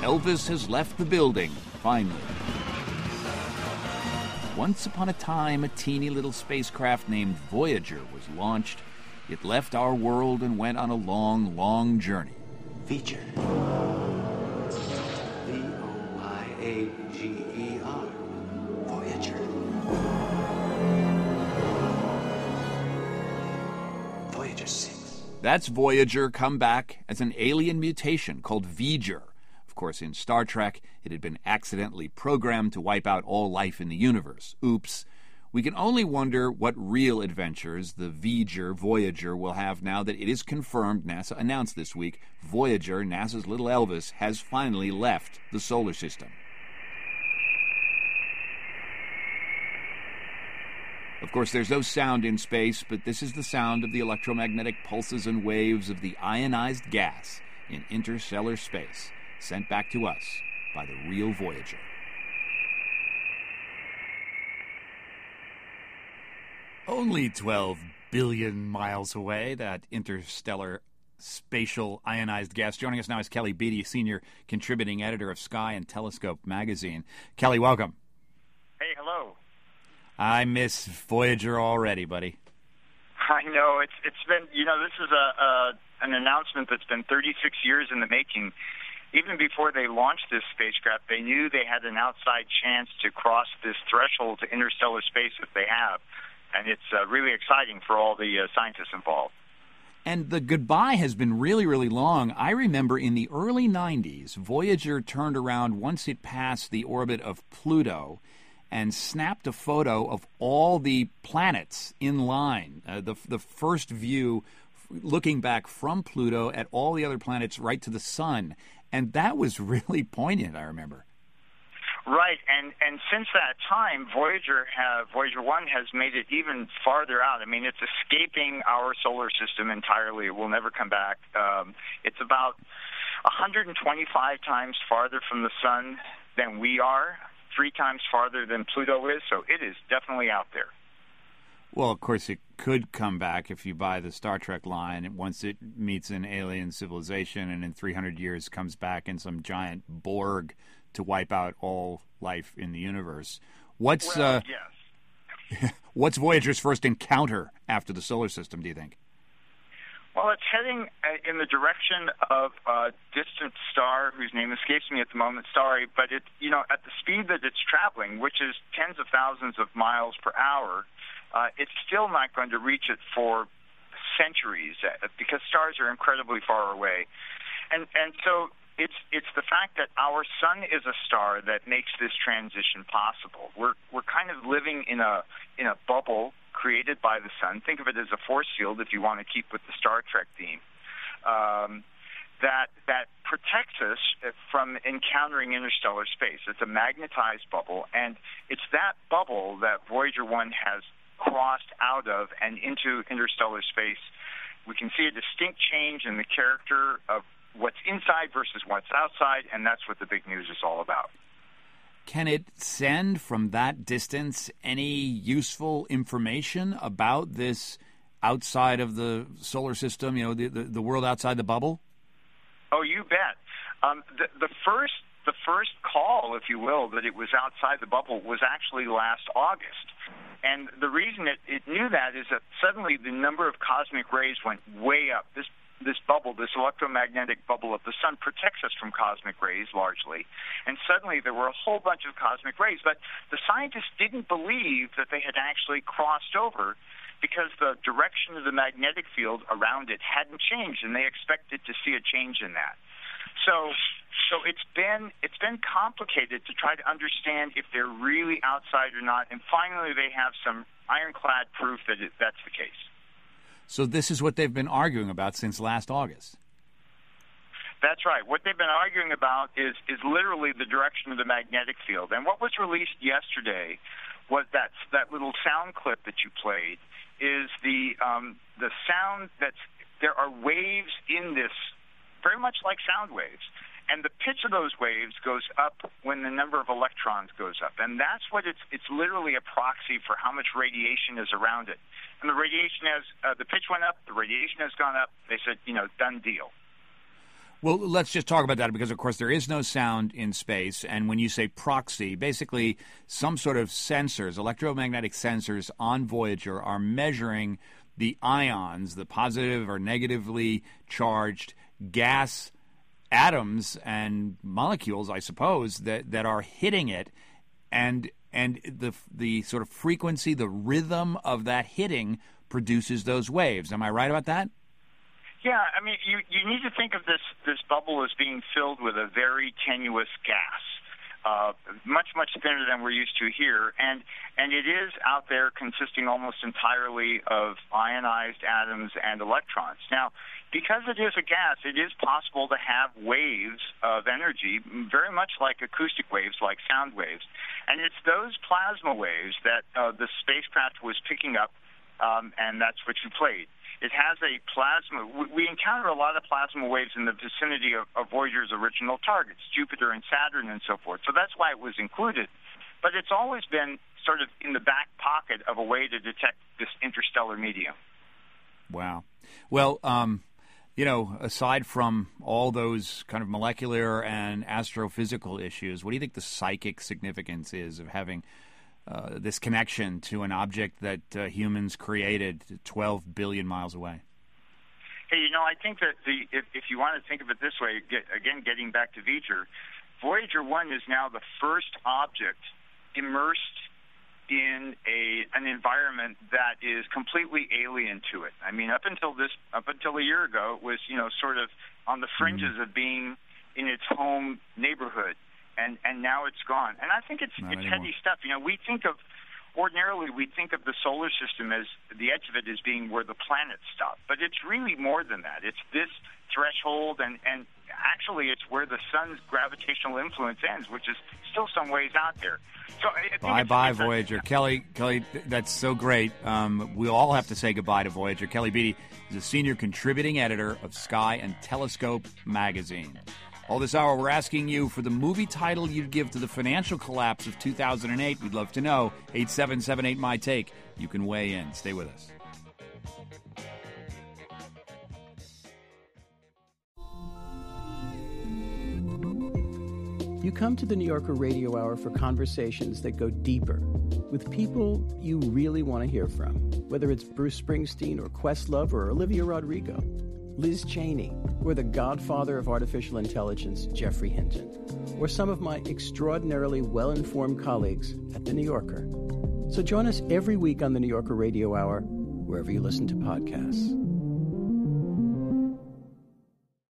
Elvis has left the building, finally. Once upon a time, a teeny little spacecraft named Voyager was launched. It left our world and went on a long, long journey. Voyager. V-O-Y-A-G-E-R. Voyager. Voyager 6. That's Voyager come back as an alien mutation called V'ger. Of course, in Star Trek, it had been accidentally programmed to wipe out all life in the universe. Oops. We can only wonder what real adventures the V'ger Voyager will have now that it is confirmed, NASA announced this week, Voyager, NASA's little Elvis, has finally left the solar system. Of course, there's no sound in space, but this is the sound of the electromagnetic pulses and waves of the ionized gas in interstellar space, sent back to us by the real Voyager. Only 12 billion miles away, that interstellar spatial ionized gas. Joining us now is Kelly Beatty, senior contributing editor of Sky and Telescope magazine. Kelly, welcome. Hey, hello. I miss Voyager already, buddy. I know. It's been, this is an announcement that's been 36 years in the making. Even before they launched this spacecraft, they knew they had an outside chance to cross this threshold to interstellar space that they have. And it's really exciting for all the scientists involved. And the goodbye has been really, really long. I remember in the early 90s, Voyager turned around once it passed the orbit of Pluto and snapped a photo of all the planets in line. The first view looking back from Pluto at all the other planets right to the sun. And that was really poignant, I remember. Right, and since that time, Voyager 1 has made it even farther out. I mean, it's escaping our solar system entirely. It will never come back. It's about 125 times farther from the sun than we are, 3 times farther than Pluto is, so it is definitely out there. Well, of course, it could come back if you buy the Star Trek line. Once it meets an alien civilization and in 300 years comes back in some giant Borg to wipe out all life in the universe. What's Voyager's first encounter after the solar system, do you think? Well, it's heading in the direction of a distant star whose name escapes me at the moment. Sorry, but at the speed that it's traveling, which is tens of thousands of miles per hour, it's still not going to reach it for centuries because stars are incredibly far away, and so. It's the fact that our sun is a star that makes this transition possible. We're kind of living in a bubble created by the sun. Think of it as a force field if you want to keep with the Star Trek theme. That protects us from encountering interstellar space. It's a magnetized bubble, and it's that bubble that Voyager 1 has crossed out of and into interstellar space. We can see a distinct change in the character of what's inside versus what's outside, and that's what the big news is all about. Can it send from that distance any useful information about this outside of the solar system, the world outside the bubble? Oh, you bet. The first call, if you will, that it was outside the bubble was actually last August. And the reason it knew that is that suddenly the number of cosmic rays went way up. This bubble, this electromagnetic bubble of the sun, protects us from cosmic rays largely. And suddenly there were a whole bunch of cosmic rays. But the scientists didn't believe that they had actually crossed over because the direction of the magnetic field around it hadn't changed, and they expected to see a change in that. So it's been complicated to try to understand if they're really outside or not. And finally they have some ironclad proof that that's the case. So this is what they've been arguing about since last August. That's right. What they've been arguing about is literally the direction of the magnetic field. And what was released yesterday was that little sound clip that you played is the sound there are waves in this, very much like sound waves. And the pitch of those waves goes up when the number of electrons goes up. And that's what it's literally a proxy for how much radiation is around it. And the radiation the pitch went up, the radiation has gone up. They said, done deal. Well, let's just talk about that because, of course, there is no sound in space. And when you say proxy, basically some sort of sensors, electromagnetic sensors on Voyager are measuring the ions, the positive or negatively charged gas atoms and molecules, I suppose, that are hitting it. And the sort of frequency, the rhythm of that hitting produces those waves. Am I right about that? Yeah, I mean, you need to think of this bubble as being filled with a very tenuous gas, much thinner than we're used to here, and it is out there consisting almost entirely of ionized atoms and electrons. Now, because it is a gas, it is possible to have waves of energy, very much like acoustic waves, like sound waves, and it's those plasma waves that the spacecraft was picking up, and that's what you played. It has a plasma. We encounter a lot of plasma waves in the vicinity of Voyager's original targets, Jupiter and Saturn and so forth. So that's why it was included. But it's always been sort of in the back pocket of a way to detect this interstellar medium. Wow. Well, aside from all those kind of molecular and astrophysical issues, what do you think the psychic significance is of having this connection to an object that humans created 12 billion miles away? Hey, I think that if you want to think of it this way, getting back to Voyager 1 is now the first object immersed in an environment that is completely alien to it. I mean, up until a year ago, it was sort of on the fringes of being in its home neighborhood. And now it's gone. And I think it's heady stuff. Ordinarily we think of the solar system as the edge of it as being where the planets stop. But it's really more than that. It's this threshold, and actually it's where the sun's gravitational influence ends, which is still some ways out there. So bye-bye, Voyager. Kelly, that's so great. We'll all have to say goodbye to Voyager. Kelly Beatty is a senior contributing editor of Sky and Telescope magazine. All this hour, we're asking you for the movie title you'd give to the financial collapse of 2008. We'd love to know. 877-8-MY-TAKE. You can weigh in. Stay with us. You come to the New Yorker Radio Hour for conversations that go deeper with people you really want to hear from, whether it's Bruce Springsteen or Questlove or Olivia Rodrigo, Liz Cheney, or the godfather of artificial intelligence, Geoffrey Hinton, or some of my extraordinarily well-informed colleagues at The New Yorker. So join us every week on The New Yorker Radio Hour, wherever you listen to podcasts.